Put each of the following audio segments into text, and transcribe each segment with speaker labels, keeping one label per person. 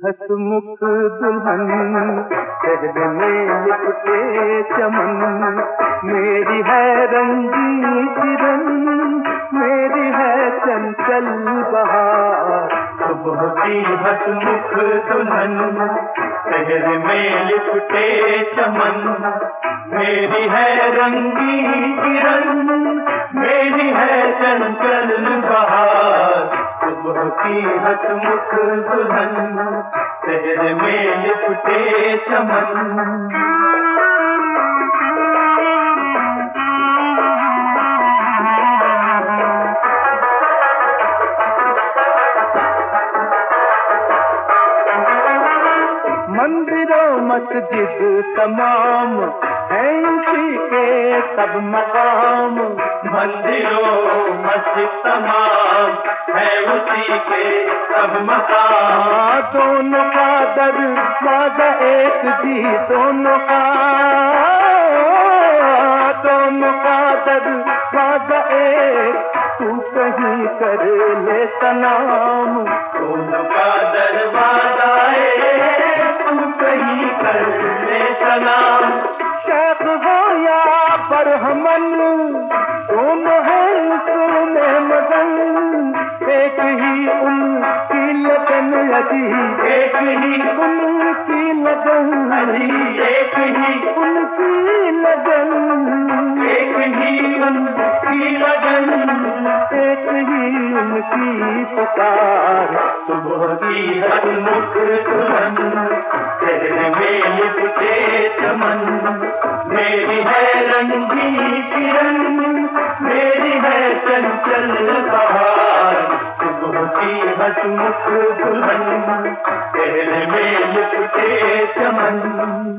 Speaker 1: हसमुख दुल्हन शहर में लिपटे चमन, मेरी है रंगी किरण, मेरी है चंचल बहार।
Speaker 2: सुबह की हसमुख दुल्हन शहर में लिपटे चमन, मेरी है रंगी किरण, मेरी है चंचल बहार। सुबह की हसमुख दुल्हन शहर में लिपटे चमन।
Speaker 1: मंदिरों मस्जिद तमाम है उसी के सब मकाम,
Speaker 2: मंदिरों मस्जिद तमाम है उसी के सब मकाम।
Speaker 1: दोनों का दरवाजा एक जी, दोनों का दरवाजा एक, तू कहीं कर ले सलाम।
Speaker 2: दोनों का दरवाजा एक, तू कहीं कर ले सलाम।
Speaker 1: शेख हो या बरहमन, दोनों हैं उसमें मगन, एक ही उनकी लगन अजी,
Speaker 2: एक ही
Speaker 1: उनकी लगन
Speaker 2: अजी, एक ही
Speaker 1: उनकी लगन,
Speaker 2: एक ही उनकी लगन,
Speaker 1: एक ही उनकी पुकार।
Speaker 2: सुबह की हसमुख दुल्हन शहर में लिपटे चमन, मेरी है रंगी किरण, मेरी है चंचल बहार। सुबह की हसमुख दुल्हन शहर में लिपटे चमन।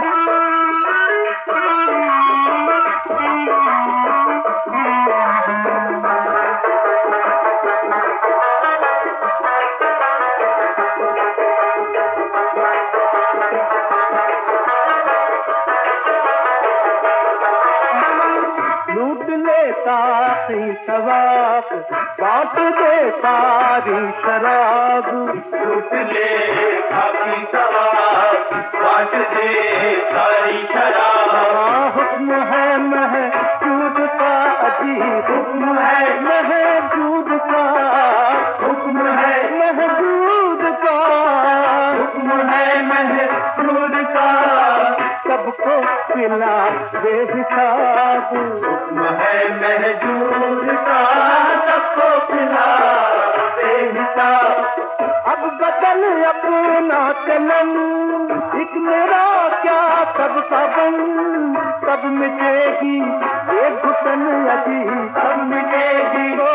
Speaker 1: लूट लेता सवाब, बांट दे सारी शराब।
Speaker 2: लूट ले काफी सवाब, बांट दे सारी शराब।
Speaker 1: हुक्म है महजूद का अजी,
Speaker 2: हुक्म है
Speaker 1: महजूद का,
Speaker 2: हुक्म है
Speaker 1: महजूद का,
Speaker 2: हुक्म है महजूद का।
Speaker 1: सबको खिला बेहिसाब,
Speaker 2: हुक्म है महजूद का, सबको खिला बेहिसाब।
Speaker 1: अब बदल अपना चलन, एक मेरा क्या सबका बन, सब मिटेगी ये घुटन अजी,
Speaker 2: सब मिटेगी वो,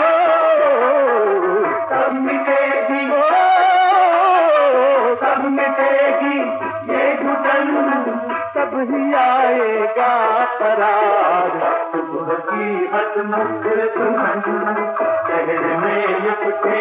Speaker 2: सब मिटेगी वो, सब मिटेगी ये घुटन,
Speaker 1: सब ही आएगा करार।
Speaker 2: सुबह की हसमुख दुल्हन शहर में लिपटे